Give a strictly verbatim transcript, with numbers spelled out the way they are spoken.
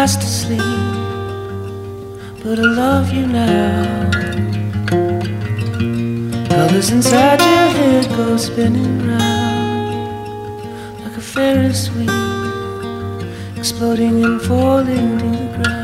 fast asleep, but I love you now. Colors inside your head go spinning round like a Ferris wheel, exploding and falling to the ground.